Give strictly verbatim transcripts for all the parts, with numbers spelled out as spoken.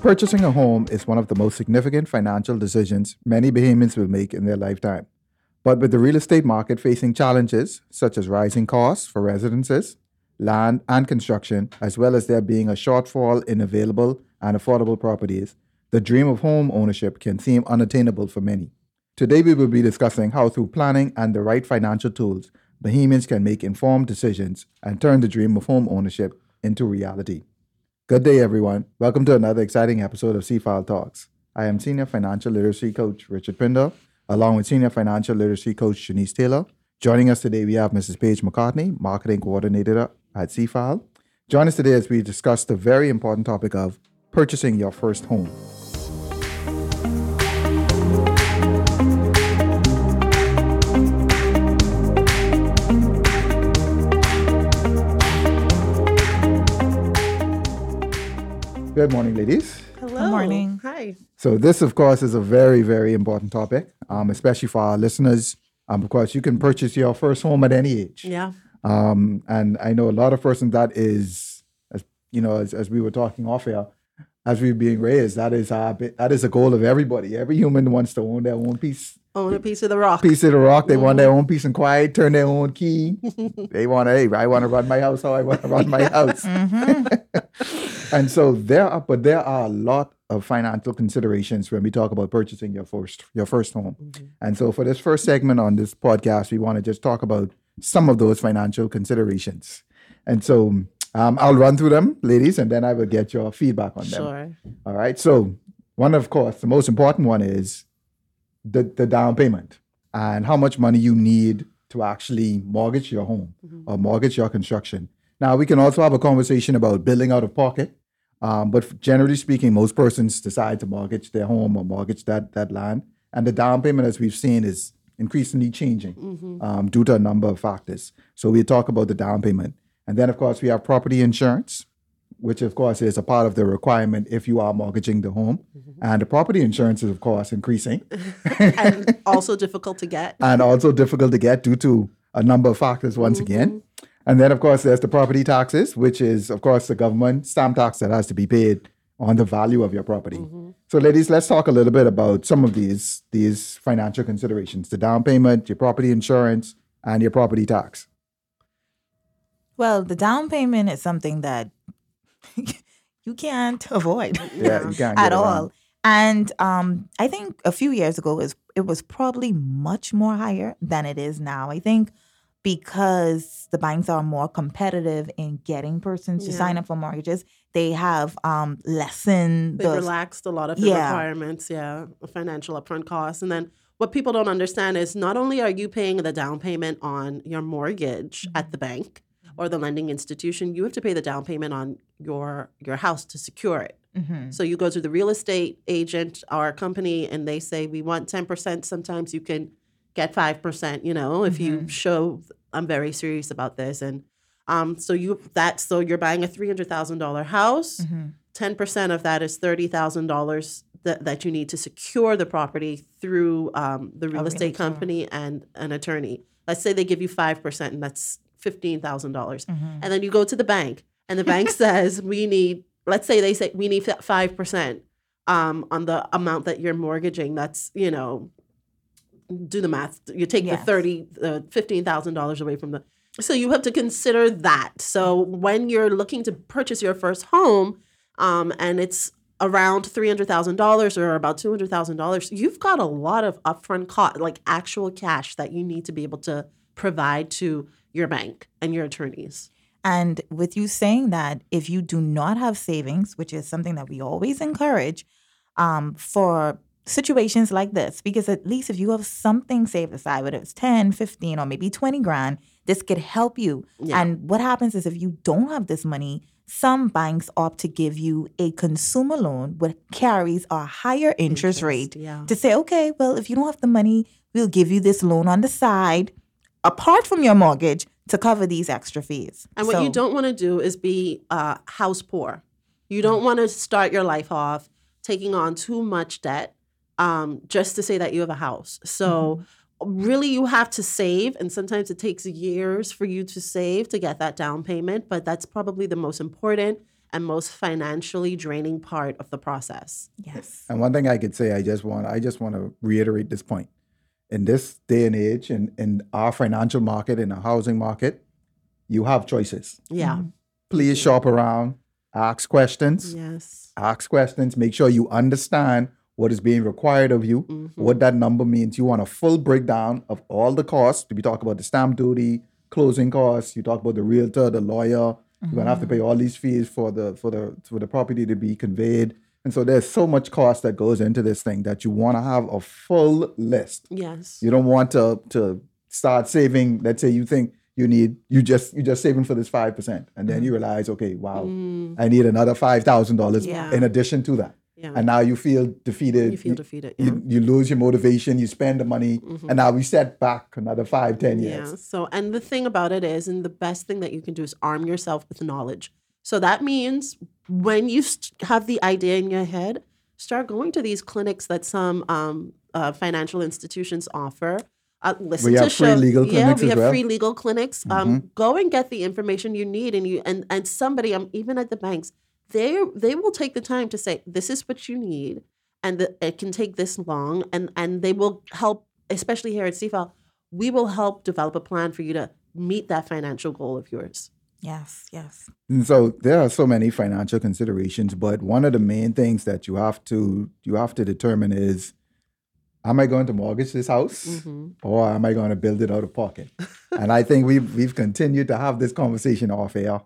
Purchasing a home is one of the most significant financial decisions many Bahamians will make in their lifetime. But with the real estate market facing challenges such as rising costs for residences, land, and construction, as well as there being a shortfall in available and affordable properties, the dream of home ownership can seem unattainable for many. Today, we will be discussing how, through planning and the right financial tools, Bahamians can make informed decisions and turn the dream of home ownership into reality. Good day, everyone. Welcome to another exciting episode of C-File Talks. I am Senior Financial Literacy Coach Richard Pindle, along with Senior Financial Literacy Coach Shanice Taylor. Joining us today, we have Missus Paige McCartney, Marketing Coordinator at C-File. Join us today as we discuss the very important topic of purchasing your first home. Good morning, ladies. Hello. Good morning. Hi. So this, of course, is a very, very important topic, um, especially for our listeners. Um, of course, you can purchase your first home at any age. Yeah. Um, and I know a lot of persons that is, as you know, as, as we were talking off air, as we're being raised, that is our, that is a goal of everybody. Every human wants to own their own piece. Own a piece of the rock. Piece of the rock. They mm-hmm. want their own peace and quiet, turn their own key. They want to, hey, I want to run my house how I want to run my house. Mm-hmm. And so there are, but there are a lot of financial considerations when we talk about purchasing your first, your first home. Mm-hmm. And so for this first segment on this podcast, we want to just talk about some of those financial considerations. And so um, I'll run through them, ladies, and then I will get your feedback on them. Sure. All right. So one, of course, the most important one is the, the down payment and how much money you need to actually mortgage your home mm-hmm. or mortgage your construction. Now, we can also have a conversation about building out of pocket. Um, but generally speaking, most persons decide to mortgage their home or mortgage that, that land. And the down payment, as we've seen, is increasingly changing mm-hmm. um, due to a number of factors. So we talk about the down payment. And then, of course, we have property insurance, which, of course, is a part of the requirement if you are mortgaging the home. Mm-hmm. And the property insurance is, of course, increasing. And also difficult to get. And also difficult to get due to a number of factors, once mm-hmm. again. And then, of course, there's the property taxes, which is, of course, the government stamp tax that has to be paid on the value of your property. Mm-hmm. So, ladies, let's talk a little bit about some of these, these financial considerations, the down payment, your property insurance, and your property tax. Well, the down payment is something that you can't avoid yeah, you can't at all. And um, I think a few years ago, it was, it was probably much more higher than it is now. I think because the banks are more competitive in getting persons to yeah. sign up for mortgages, they have um, lessened. They've relaxed a lot of the yeah. requirements, yeah, financial upfront costs. And then what people don't understand is not only are you paying the down payment on your mortgage mm-hmm. at the bank or the lending institution, you have to pay the down payment on your your house to secure it. Mm-hmm. So you go to the real estate agent or company and they say, we want ten percent. Sometimes you can get five percent, you know, if mm-hmm. you show I'm very serious about this. And um, so you that so you're buying a three hundred thousand dollars house. Mm-hmm. ten percent of that is thirty thousand dollars that, that you need to secure the property through um, the real oh, estate company sure. and an attorney. Let's say they give you five percent and that's fifteen thousand dollars. Mm-hmm. And then you go to the bank and the bank says we need, let's say they say we need five percent um, on the amount that you're mortgaging. That's, you know, do the math. You take yes. the thirty, uh, fifteen thousand dollars away from the. So you have to consider that. So when you're looking to purchase your first home, um, and it's around three hundred thousand dollars or about two hundred thousand dollars, you've got a lot of upfront cost, like actual cash that you need to be able to provide to your bank and your attorneys. And with you saying that, if you do not have savings, which is something that we always encourage, um, for situations like this, because at least if you have something saved aside, whether it's ten, fifteen, or maybe twenty grand, this could help you. Yeah. And what happens is if you don't have this money, some banks opt to give you a consumer loan which carries a higher interest, interest rate yeah. to say, okay, well, if you don't have the money, we'll give you this loan on the side, apart from your mortgage, to cover these extra fees. And what so, you don't want to do is be uh, house poor. You don't want to start your life off taking on too much debt Um, just to say that you have a house. So mm-hmm. really you have to save, and sometimes it takes years for you to save to get that down payment, but that's probably the most important. and most financially draining part of the process. Yes. And one thing I could say, I just want I just want to reiterate this point. In this day and age, in, in our financial market, in the housing market, you have choices. Yeah. Mm-hmm. Please shop around, ask questions, Yes. ask questions, make sure you understand what is being required of you, Mm-hmm. what that number means. You want a full breakdown of all the costs. We talk about the stamp duty, closing costs. You talk about the realtor, the lawyer. You're gonna have to pay all these fees for the for the for the property to be conveyed. And so there's so much cost that goes into this thing that you want to have a full list. Yes. You don't want to to start saving. Let's say you think you need you just you just saving for this five percent, and then you realize, okay, wow, Mm, I need another five thousand dollars Yeah. in addition to that. yeah. And now you feel defeated. you feel defeated. You, Yeah. Mm-hmm. you lose your motivation. You spend the money, and now we set back another five, ten years. Yeah. So, and the thing about it is, and the best thing that you can do is arm yourself with knowledge. So that means when you st- have the idea in your head, start going to these clinics that some um, uh, financial institutions offer. Uh, listen We to have free show- legal yeah, clinics we as have well. free legal clinics. Um, go and get the information you need, and you and and somebody, um, even at the banks, they they will take the time to say, this is what you need, and the, it can take this long, and and they will help, especially here at C F A L, we will help develop a plan for you to meet that financial goal of yours. Yes. Yes. And so there are so many financial considerations, but one of the main things that you have to you have to determine is, am I going to mortgage this house, Mm-hmm. or am I going to build it out of pocket? And I think we've we've continued to have this conversation off air,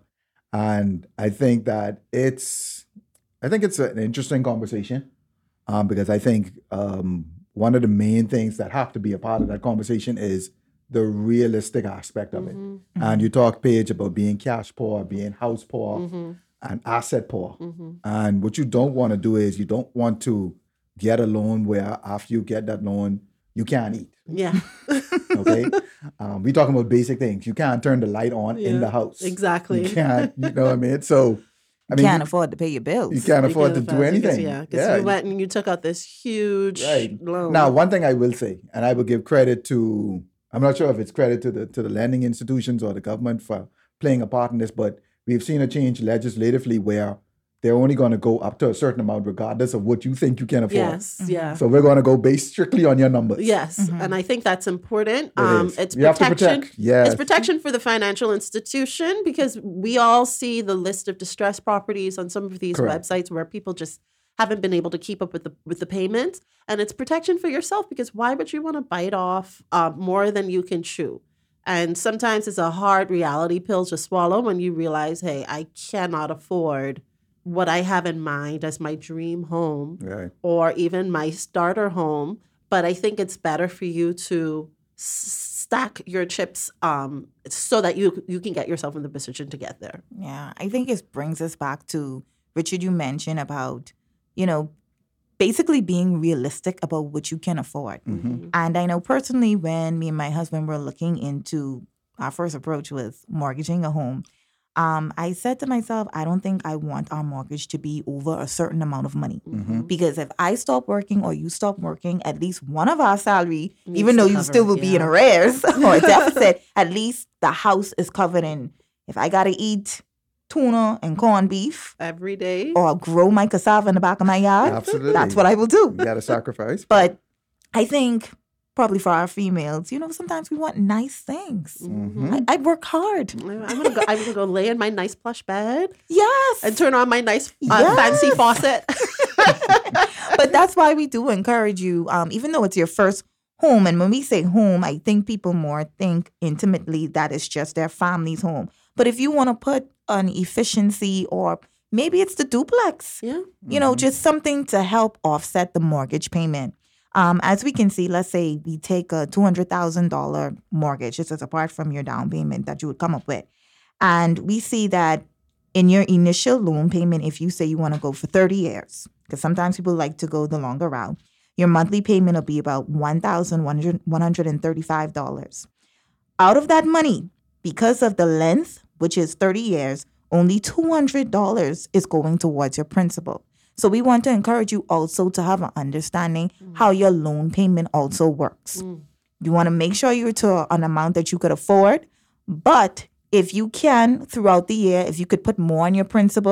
and I think that it's I think it's an interesting conversation, um, because I think um, one of the main things that have to be a part of that conversation is the realistic aspect of it. Mm-hmm. And you talk, Paige, about being cash poor, being house poor, Mm-hmm. and asset poor. Mm-hmm. And what you don't want to do is you don't want to get a loan where after you get that loan, you can't eat. Yeah. Okay? um, we talking about basic things. You can't turn the light on in Yeah, the house. exactly. You can't, you know what I mean? So, I mean, Can't you, afford to pay your bills. you can't You afford can't to do afford- because- anything. Yeah, because you went and you took out this huge Right. loan. Now, one thing I will say, and I will give credit to, I'm not sure if it's credit to the to the lending institutions or the government for playing a part in this, but we've seen a change legislatively where they're only going to go up to a certain amount regardless of what you think you can afford. Yes. Yeah. So we're going to go based strictly on your numbers. Yes, Mhm. and I think that's important. It um, is. It's You have to protection. protect. Yes. It's protection for the financial institution because we all see the list of distressed properties on some of these Correct. websites where people just haven't been able to keep up with the with the payments, and it's protection for yourself because why would you want to bite off uh, more than you can chew? And sometimes it's a hard reality pill to swallow when you realize, hey, I cannot afford what I have in mind as my dream home Right. or even my starter home. But I think it's better for you to s- stack your chips um, so that you you can get yourself in the position to get there. Yeah, I think it brings us back to, Richard, you mentioned about, you know, basically being realistic about what you can afford. Mm-hmm. And I know personally when me and my husband were looking into, our first approach was mortgaging a home. Um, I said to myself, I don't think I want our mortgage to be over a certain amount of money. Mm-hmm. Because if I stop working or you stop working, at least one of our salary, Needs even to though you cover still it, will be in yeah. arrears or a deficit, at least the house is covered in. If I got to eat tuna and corned beef Every day. or grow my cassava in the back of my yard, Absolutely. that's what I will do. You got to sacrifice. But I think probably for our females, you know, sometimes we want nice things. Mhm. I, I'd work hard. I'm gonna go. I'm gonna go lay in my nice plush bed Yes. and turn on my nice uh, Yes. fancy faucet. But that's why we do encourage you, um, even though it's your first home. And when we say home, I think people more think intimately that it's just their family's home. But if you want to put an efficiency or maybe it's the duplex, Yeah. you know, just something to help offset the mortgage payment. Um, as we can see, let's say we take a two hundred thousand dollars mortgage, this is apart from your down payment that you would come up with. And we see that in your initial loan payment, if you say you want to go for thirty years, because sometimes people like to go the longer route, your monthly payment will be about one thousand one hundred thirty-five dollars. Out of that money, because of the length, which is thirty years, only two hundred dollars is going towards your principal. So we want to encourage you also to have an understanding how your loan payment also works. Mm. You want to make sure you're to an amount that you could afford, but if you can throughout the year, if you could put more on your principal,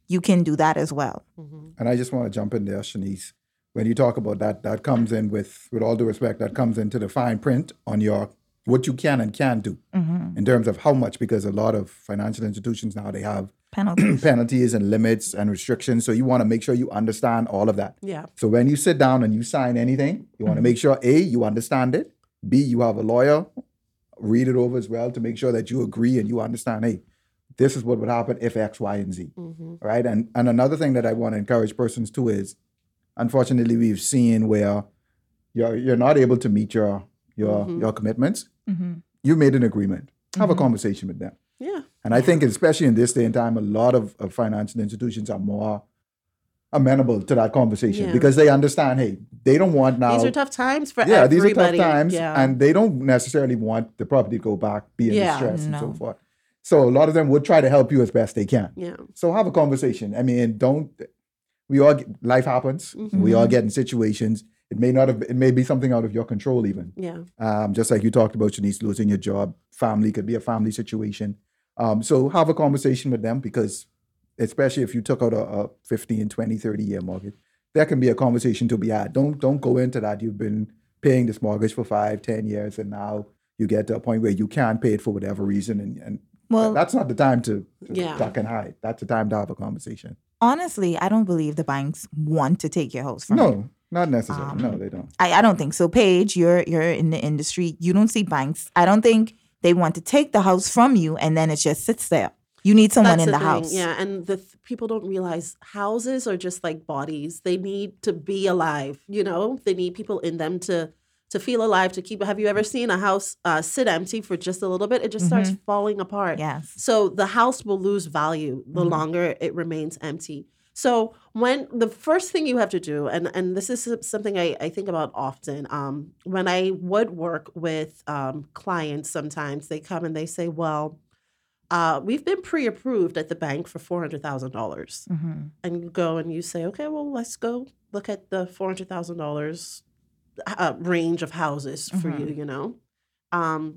you can do that as well. Mm-hmm. And I just want to jump in there, Shanice. When you talk about that, that comes in with, with all due respect, that comes into the fine print on your what you can and can't do Mm-hmm. in terms of how much, because a lot of financial institutions now, they have Penalties. penalties and limits and restrictions. So you want to make sure you understand all of that. Yeah. So when you sit down and you sign anything, you want to make sure, A, you understand it. B, you have a lawyer read it over as well to make sure that you agree and you understand, hey, this is what would happen if X, Y, and Z. Mm-hmm. Right? And and another thing that I want to encourage persons to is, unfortunately, we've seen where you're you're not able to meet your your Mhm. your commitments. Mm-hmm. You made an agreement. Have a Mhm. conversation with them. Yeah. And I think, especially in this day and time, a lot of, of financial institutions are more amenable to that conversation Yeah. because they understand, hey, they don't want now. These are tough times for yeah, everybody. these are tough times, Yeah. and they don't necessarily want the property to go back, be in Yeah. distress, and so No. forth. So a lot of them would try to help you as best they can. yeah. So have a conversation. I mean, don't. We all get, life happens. Mhm. We all get in situations. It may not have. It may be something out of your control, even. Yeah. Um, just like you talked about, Shanice, losing your job. Family could be a family situation. Um, so have a conversation with them because, especially if you took out a, a fifteen, twenty, thirty year mortgage, there can be a conversation to be had. Don't don't go into that. You've been paying this mortgage for five, ten years, and now you get to a point where you can't pay it for whatever reason, and, and Well, that's not the time to, to Yeah. duck and hide. That's the time to have a conversation. honestly, I don't believe the banks want to take your house from you. No, not necessarily. Um, no, they don't. I, I don't think so. Paige, you're you're in the industry. You don't see banks. I don't think they want to take the house from you and then it just sits there. You need someone That's in the, thing. house. Yeah, and the th- people don't realize houses are just like bodies. They need to be alive. You know, they need people in them to to feel alive. To keep. Have you ever seen a house uh, sit empty for just a little bit? It just starts falling apart. Yes. So the house will lose value the Mhm. longer it remains empty. So when the first thing you have to do, and, and this is something I, I think about often, um, when I would work with um, clients, sometimes they come and they say, well, uh, we've been pre-approved at the bank for four hundred thousand dollars. Mm-hmm. And you go and you say, okay, well, let's go look at the four hundred thousand dollars uh, range of houses for Mhm. you, you know? Um,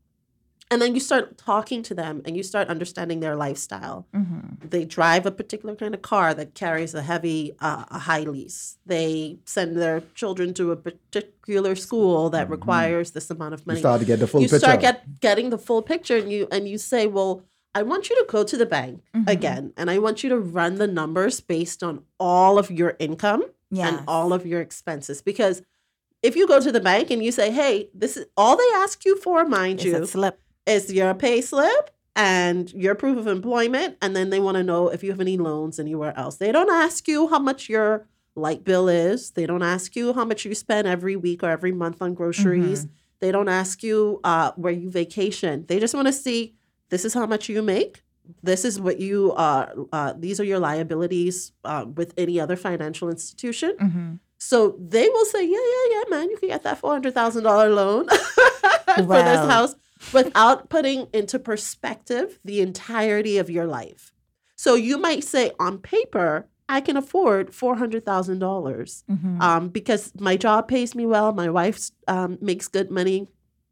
and then you start talking to them and you start understanding their lifestyle. Mm-hmm. They drive a particular kind of car that carries a heavy, uh, a high lease. They send their children to a particular school that Mhm. requires this amount of You money. start to get the full You picture. start get, getting the full picture, and you and you say, "Well, I want you to go to the bank Mhm. again, and I want you to run the numbers based on all of your income Yes. and all of your expenses." Because if you go to the bank and you say, "Hey, this is all they ask you for, mind It's you." a slip. Is your pay slip and your proof of employment, and then they want to know if you have any loans anywhere else. They don't ask you how much your light bill is. They don't ask you how much you spend every week or every month on groceries. They don't ask you uh, where you vacation. They just want to see, this is how much you make. This is what you, uh, uh, these are your liabilities uh, with any other financial institution. Mm-hmm. So they will say, yeah, yeah, yeah, man, you can get that four hundred thousand dollars loan for this Wow. house without putting into perspective the entirety of your life. So you might say, on paper, I can afford four hundred thousand dollars Mm-hmm. um, because my job pays me well, my wife um, makes good money.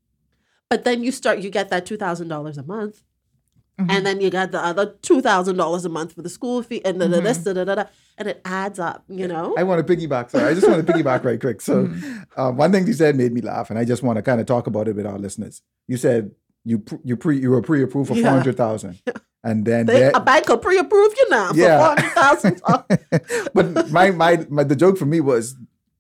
But then you start, you get that two thousand dollars a month. Mm-hmm. And then you got the other two thousand dollars a month for the school fee, and da, da, this, Mhm. da, da, da, da, and it adds up, you know? I want to piggyback. Sorry, I just want to piggyback right quick. So, Mhm. uh, one thing you said made me laugh, and I just want to kind of talk about it with our listeners. You said you pr- you pre you were pre-approved for Yeah. four hundred thousand, and then They, there- a bank will pre-approve you now Yeah. for four hundred thousand dollars. but my, my my the joke for me was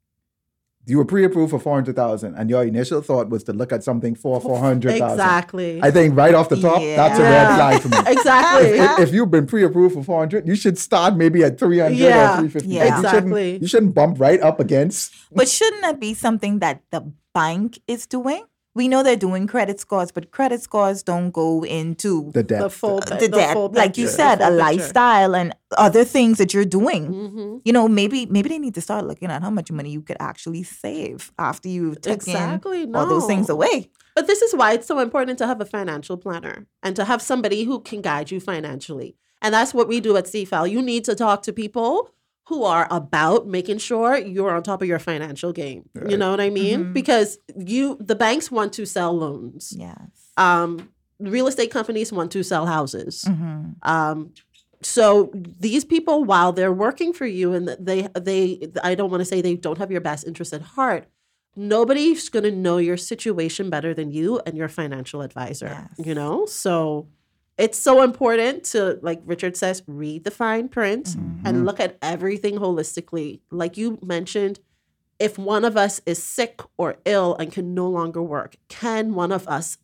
you were pre-approved for four hundred thousand, and your initial thought was to look at something for four hundred thousand. Exactly. I think right off the top, that's a red Yeah. flag for me. exactly. If, if you've been pre-approved for four hundred, you should start maybe at three hundred Yeah. or three fifty. Yeah. You shouldn't, Exactly. you shouldn't bump right up against. But shouldn't that be something that the bank is doing? We know they're doing credit scores, but credit scores don't go into The The depth. full, the, the debt, full like you picture, said, the a full picture. lifestyle and other things that you're doing. Mhm. You know, maybe maybe they need to start looking at how much money you could actually save after you've taken Exactly. all those things no. away. But this is why it's so important to have a financial planner and to have somebody who can guide you financially. And that's what we do at C F A L. You need to talk to people who are about making sure you're on top of your financial game. You Right. know what I mean? Mhm. Because you, the banks want to sell loans. Yes. Um, real estate companies want to sell houses. Mm-hmm. Um, so these people, while they're working for you, and they they I don't want to say they don't have your best interest at heart. Nobody's going to know your situation better than you and your financial advisor. Yes. You know, so it's so important to, like Richard says, read the fine print Mm-hmm. and look at everything holistically. Like you mentioned, if one of us is sick or ill and can no longer work, can one of us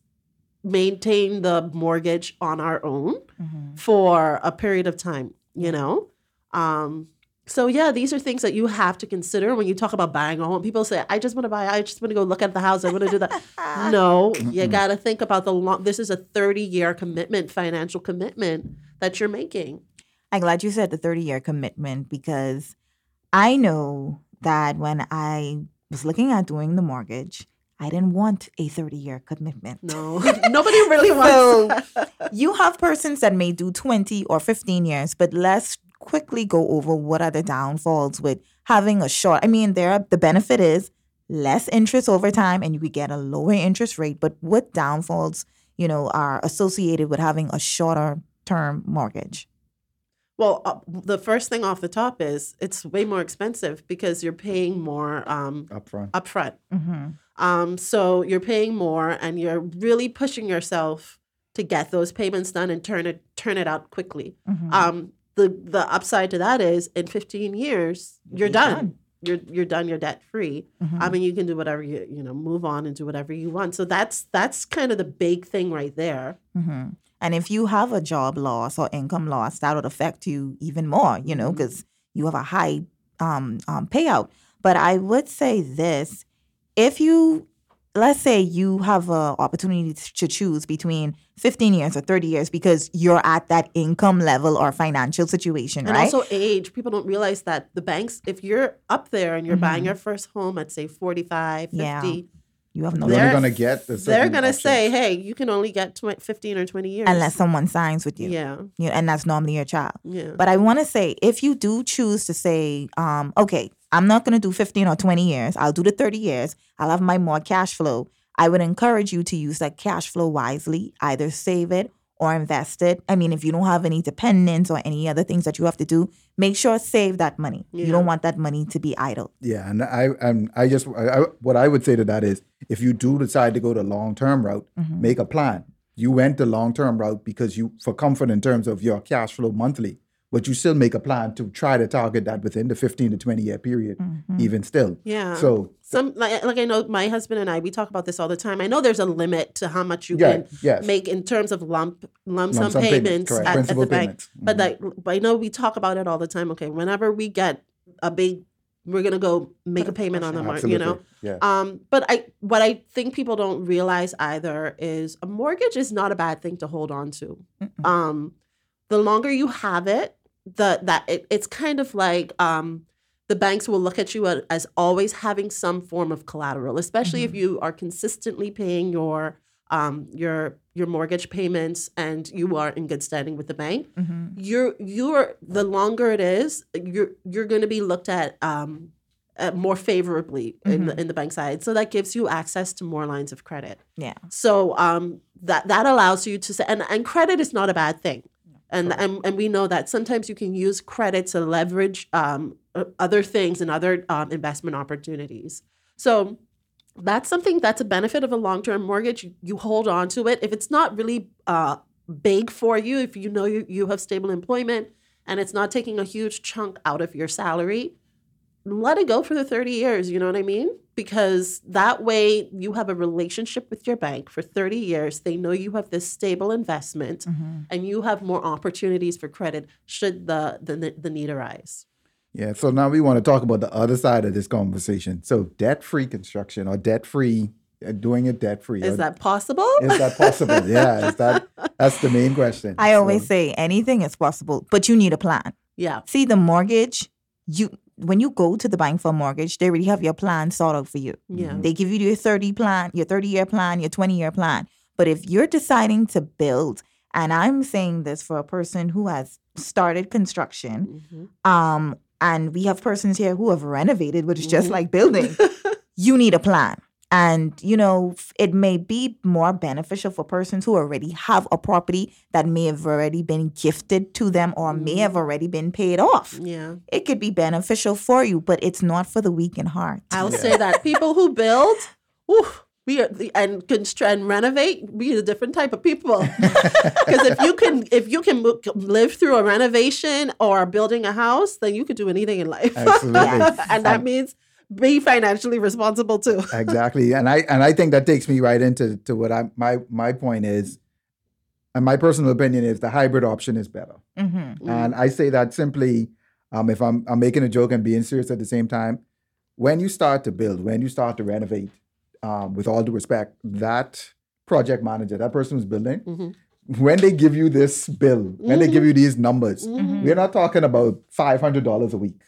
maintain the mortgage on our own Mm-hmm. for a period of time, you know? Um, so yeah, these are things that you have to consider when you talk about buying a home. People say, I just want to buy, I just want to go look at the house, I want to do that. No, you got to think about the long, this is a thirty year commitment, financial commitment that you're making. I'm glad you said the thirty year commitment, because I know that when I was looking at doing the mortgage, I didn't want a thirty year commitment. No, nobody really wants So that. you have persons that may do twenty or fifteen years, but let's quickly go over what are the downfalls with having a short. I mean, there are, the benefit is less interest over time and you could get a lower interest rate, but what downfalls, you know, are associated with having a shorter term mortgage? Well, uh, the first thing off the top is it's way more expensive because you're paying more um, Upfront. upfront. Mm-hmm. Um, so you're paying more and you're really pushing yourself to get those payments done and turn it turn it out quickly. Mm-hmm. Um, the the upside to that is in fifteen years you're You're done. done. You're you're done. You're debt free. Mm-hmm. I mean, you can do whatever you you know move on and do whatever you want. So that's that's kind of the big thing right there. Mm-hmm. And if you have a job loss or income loss, that would affect you even more, you know, because you have a high um, um, payout. But I would say this, if you, let's say you have an opportunity to choose between fifteen years or thirty years because you're at that income level or financial situation, And right? also age. People don't realize that the banks, if you're up there and you're buying your first home at say forty-five, fifty, Yeah. You have no You're only they're- going to get the they're certain going to options. say, hey, you can only get tw- fifteen or twenty years. unless someone signs with you. Yeah. You know, and that's normally your child. Yeah. But I want to say, if you do choose to say, um, okay, I'm not going to do fifteen or twenty years, I'll do the thirty years, I'll have my more cash flow, I would encourage you to use that cash flow wisely, either save it or invest it. I mean, if you don't have any dependents or any other things that you have to do, make sure save that money. Yeah. You don't want that money to be idle. Yeah, and I and I just I, I, what I would say to that is, if you do decide to go the long term route, Mm-hmm. make a plan. You went the long term route because you for comfort in terms of your cash flow monthly, but you still make a plan to try to target that within the fifteen to twenty year period, Mm-hmm. even still. Yeah. So Some like, like I know my husband and I, we talk about this all the time. I know there's a limit to how much you Yeah, can yes. make in terms of lump lump sum Lump sum payments, payments correct. at, at Principal the bank. payments. But Mhm. like I know we talk about it all the time. Okay, whenever we get a big, we're gonna go make a payment on the market. You know. yeah. Um, but I what I think people don't realize either is a mortgage is not a bad thing to hold on to. Mm-mm. Um, the longer you have it, the that it, it's kind of like um, the banks will look at you as, as always having some form of collateral, especially if you are consistently paying your um, your your mortgage payments and you are in good standing with the bank. Mm-hmm. You're you're the longer it is, you're you're going to be looked at um, uh, more favorably in the in the bank side. So that gives you access to more lines of credit. Yeah. So um, that that allows you to say, and, and credit is not a bad thing. And, and and we know that sometimes you can use credit to leverage um, uh, other things and other um, investment opportunities. So that's something that's a benefit of a long-term mortgage. You, you hold on to it. If it's not really uh, big for you, if you know you, you have stable employment and it's not taking a huge chunk out of your salary, let it go for the thirty years. You know what I mean? Because that way you have a relationship with your bank for thirty years. They know you have this stable investment Mm-hmm. and you have more opportunities for credit should the, the, the need arise. Yeah, so now we want to talk about the other side of this conversation. So debt-free construction or debt-free, uh, doing it debt-free. Is or- that possible? is that possible? Yeah, is that that's the main question. I always So, say anything is possible, but you need a plan. Yeah. See, the mortgage, you when you go to the bank for a mortgage, they already have your plan sorted out for you. Yeah. They give you your thirty plan, your thirty year plan, your twenty year plan. But if you're deciding to build, and I'm saying this for a person who has started construction, Mhm. um, and we have persons here who have renovated, which is just Mhm. like building, you need a plan. And, you know, it may be more beneficial for persons who already have a property that may have already been gifted to them or may have already been paid off. Yeah. It could be beneficial for you, but it's not for the weak in heart. I'll say that people who build, whew, we are, and construct and renovate, we are a different type of people. Because if you can, if you can live through a renovation or building a house, then you could do anything in life. Absolutely. And that means be financially responsible too. Exactly. And I and I think that takes me right into to what I my my point is, and my personal opinion is the hybrid option is better. Mm-hmm. And I say that simply, um, if I'm I'm making a joke and being serious at the same time, when you start to build, when you start to renovate, um, with all due respect, that project manager, that person who's building, Mm-hmm. when they give you this bill, when they give you these numbers, Mm-hmm. we're not talking about five hundred dollars a week.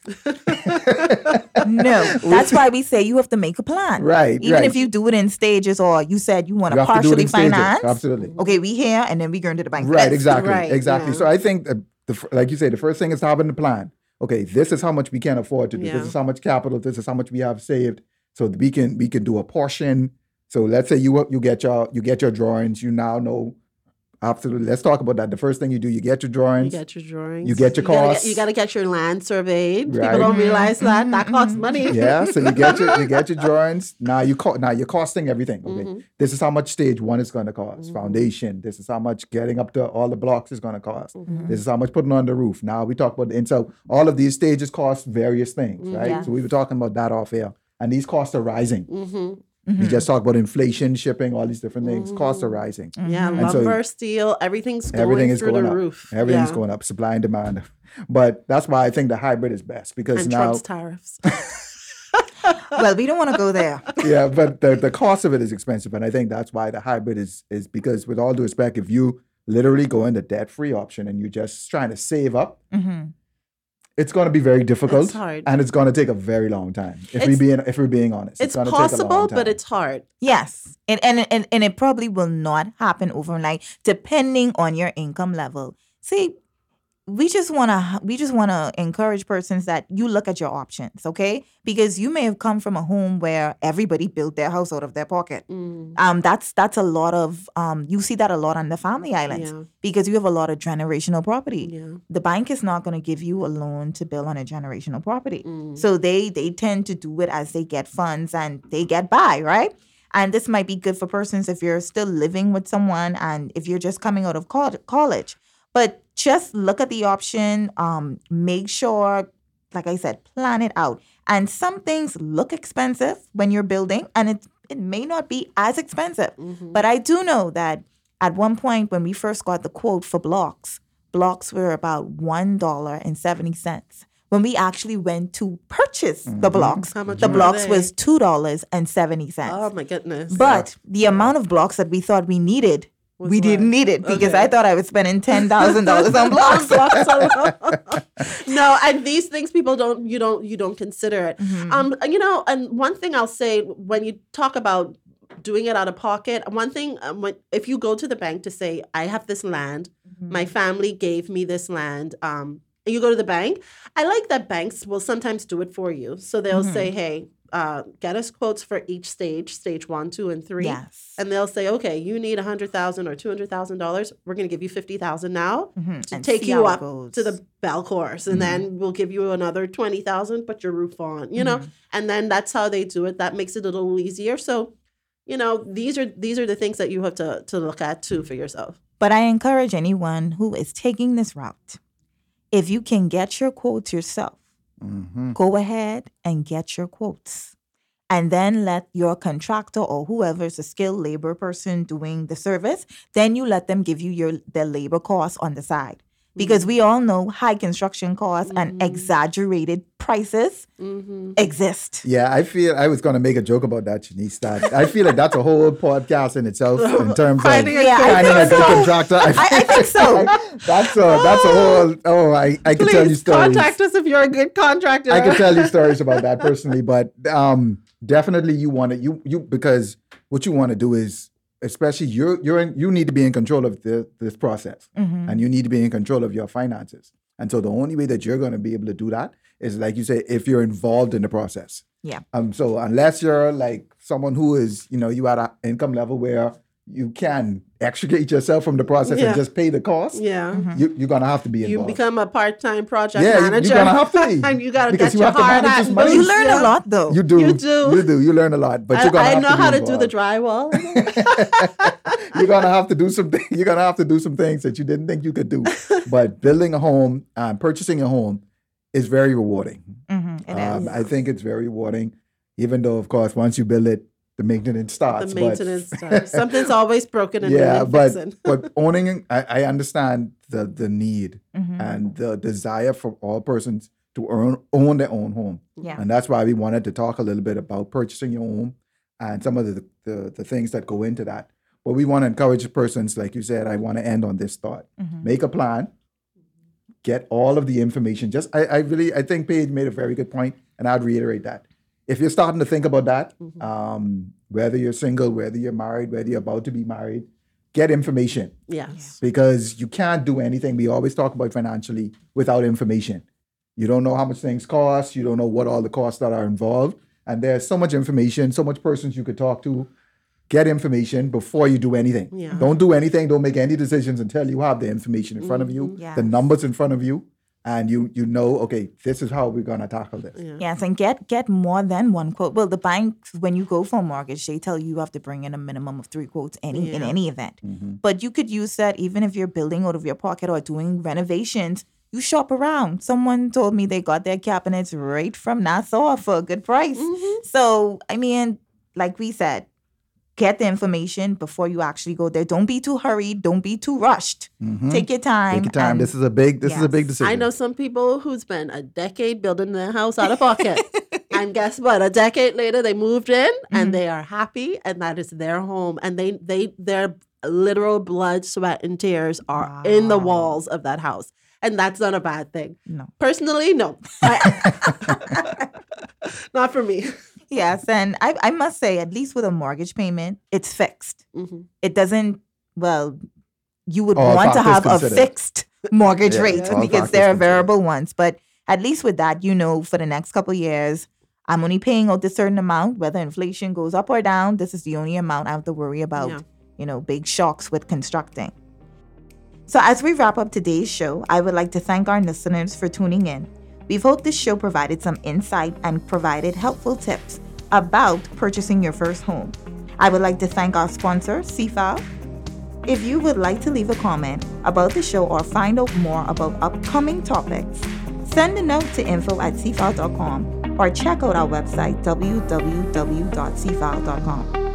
No, that's why we say you have to make a plan. Right, Even right. if you do it in stages, or you said you want You to have to do it partially in stages. finance. Absolutely. Okay, we here and then we go into the bank. Right, Yes. exactly, Right, exactly. yeah. So I think, that the, f- like you say, the first thing is having the plan. Okay, this is how much we can afford to do. Yeah. This is how much capital. This is how much we have saved. So we can we can do a portion. So let's say you you get your you get your drawings. You now know. Absolutely. Let's talk about that. The first thing you do, you get your You drawings. get your drawings. You get your gotta costs. you got to get your land surveyed. Right. People don't realize that. That costs money. Yeah, so you get your you get your drawings. Now you co- now you're costing everything. Okay, Mm-hmm. this is how much stage one is going to cost. Foundation. This is how much getting up to all the blocks is going to cost. Mm-hmm. This is how much putting on the roof. Now we talk about the inside. All of these stages cost various things, Mm-hmm. right? Yeah. So we were talking about that off air, and these costs are rising. Mm-hmm. We just talked about inflation, shipping, all these different things. Costs are rising. Yeah, And so lumber, steel, everything's going Everything is through going the up. roof. Everything's Yeah. going up. Supply and demand. But that's why I think the hybrid is best because And now. Trump's tariffs. Well, we don't want to go there. Yeah, but the, the cost of it is expensive. And I think that's why the hybrid is is because, with all due respect, if you literally go in the debt-free option and you're just trying to save up, Mm-hmm. it's going to be very difficult. It's hard. And it's going to take a very long time. If we It's- being if we're being honest, It's gonna take a long possible, but time. it's hard. Yes. And, and and and it probably will not happen overnight, depending on your income level. See, we just wanna we just wanna encourage persons that you look at your options, okay? Because you may have come from a home where everybody built their house out of their pocket. Mm. Um, that's that's a lot of um you see that a lot on the family islands Yeah. because you have a lot of generational property. Yeah. The bank is not going to give you a loan to build on a generational property. Mm. So they they tend to do it as they get funds and they get by, right? And this might be good for persons if you're still living with someone and if you're just coming out of col- college. But just look at the option, um, make sure, like I said, plan it out. And some things look expensive when you're building, and it it may not be as expensive. Mm-hmm. But I do know that at one point when we first got the quote for blocks, blocks were about one dollar and seventy cents. When we actually went to purchase the blocks, How much the were blocks they? was two dollars and seventy cents. Oh my goodness. But the amount of blocks that we thought we needed, Was we what? didn't need it because Okay. I thought I was spending ten thousand dollars on blocks. Blocks alone. No, and these things people don't you don't you don't consider it. Mm-hmm. Um, you know, and one thing I'll say when you talk about doing it out of pocket, one thing um, when if you go to the bank to say I have this land, Mm-hmm. my family gave me this land, um, and you go to the bank, I like that banks will sometimes do it for you. So they'll Mm-hmm. say, hey, uh, get us quotes for each stage, stage one, two, and three. Yes. And they'll say, okay, you need a hundred thousand or two hundred thousand dollars. We're going to give you fifty thousand now Mhm. to And take see you how it up goes. to the bell course, and then we'll give you another twenty thousand. Put your roof on, you know, Mhm. and then that's how they do it. That makes it a little easier. So, you know, these are these are the things that you have to to look at too for yourself. But I encourage anyone who is taking this route, if you can get your quotes yourself, Mhm. go ahead and get your quotes. And then let your contractor or whoever is a skilled labor person doing the service, then you let them give you your their labor costs on the side. Because we all know high construction costs and exaggerated prices Mm-hmm. exist. Yeah, I feel I was going to make a joke about that, Shanice. That I feel like that's a whole podcast in itself in terms of Finding a Yeah, I finding a think good so. contractor. I, I think so. that's a that's a whole. Oh, I I could tell you Please stories. contact us if you're a good contractor. I could tell you stories about that personally, but um, definitely you want to you you because what you want to do is, especially you're you're in, you need to be in control of the, this process, Mhm. and you need to be in control of your finances. And so the only way that you're going to be able to do that is, like you say, if you're involved in the process. Yeah. Um. So unless you're like someone who is, you know, you at an income level where you can extricate yourself from the process Yeah. and just pay the cost, Yeah. you, you're going to have to be You involved. become a part-time project Yeah, you- manager. you're gonna have to be. And you got to Because get you your have to hard manage hat. this money. You learn Yeah. a lot though. You do. You do. You do. You learn a lot. But I, you're going I to have know to be how to do the involved. drywall. You're gonna have to do some. Th- you're gonna have to do some things that you didn't think you could do. But building a home, um, purchasing a home, is very rewarding. Mhm, it Um, is. I think it's very rewarding, even though, of course, once you build it, the maintenance starts. The but- maintenance starts. Something's always broken and yeah, needing but fixing. but owning, I, I understand the the need Mhm. and the desire for all persons to earn, own their own home. Yeah. And that's why we wanted to talk a little bit about purchasing your home and some of the, the, the things that go into that. But we want to encourage persons, like you said, I want to end on this thought. Mhm. Make a plan, get all of the information. Just, I, I really, I think Paige made a very good point, and I'd reiterate that. If you're starting to think about that, Mhm. um, whether you're single, whether you're married, whether you're about to be married, get information, Yes. because you can't do anything. We always talk about financially without information. You don't know how much things cost. You don't know what all the costs that are involved. And there's so much information, so much persons you could talk to. Get information before you do anything. Yeah. Don't do anything. Don't make any decisions until you have the information in front of you, Mhm. Yes. the numbers in front of you, and you you know, okay, this is how we're gonna tackle this. Yeah. Yes, and get get more than one quote. Well, the banks, when you go for a mortgage, they tell you you have to bring in a minimum of three quotes any in Yeah. any event. Mhm. But you could use that even if you're building out of your pocket or doing renovations. You shop around. Someone told me they got their cabinets right from Nassau for a good price. Mhm. So, I mean, like we said, get the information before you actually go there. Don't be too hurried. Don't be too rushed. Mhm. Take your time. Take your time. and- This is a big. This is a big Yes. decision. I know some people who spent a decade building their house out of pocket. And guess what? A decade later, they moved in Mhm. and they are happy, and that is their home. And they, they, their literal blood, sweat, and tears are in the Wow. walls of that house. And that's not a bad thing. No. Personally, no. I- not for me. Yes, and I, I must say, at least with a mortgage payment, it's fixed. Mhm. It doesn't, well, you would All want to factors have a considered. fixed mortgage Yeah, rate all because factors there are considered. variable ones. But at least with that, you know, for the next couple of years, I'm only paying out this certain amount, whether inflation goes up or down. This is the only amount I have to worry about, Yeah. you know, big shocks with constructing. So as we wrap up today's show, I would like to thank our listeners for tuning in. We hope this show provided some insight and provided helpful tips about purchasing your first home. I would like to thank our sponsor, C F A L. If you would like to leave a comment about the show or find out more about upcoming topics, send a note to info at c f a l dot com or check out our website, w w w dot c f a l dot com.